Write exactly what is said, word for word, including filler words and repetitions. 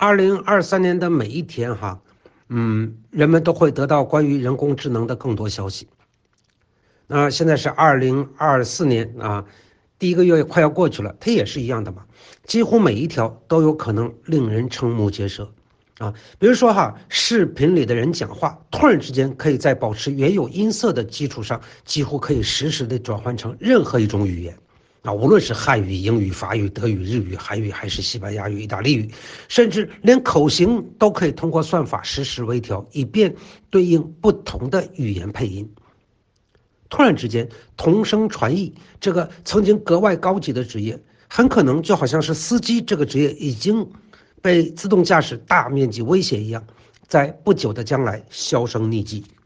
二零二三年的每一天哈，嗯，人们都会得到关于人工智能的更多消息。那现在是二零二四年啊，第一个月快要过去了，它也是一样的嘛，几乎每一条都有可能令人瞠目结舌啊。比如说哈，视频里的人讲话，突然之间可以在保持原有音色的基础上，几乎可以实时的转换成任何一种语言。啊，无论是汉语、英语、法语、德语、日语、韩语，还是西班牙语、意大利语，甚至连口型都可以通过算法实时微调，以便对应不同的语言配音。突然之间，同声传译这个曾经格外高级的职业，很可能就好像是司机这个职业已经被自动驾驶大面积威胁一样，在不久的将来销声匿迹。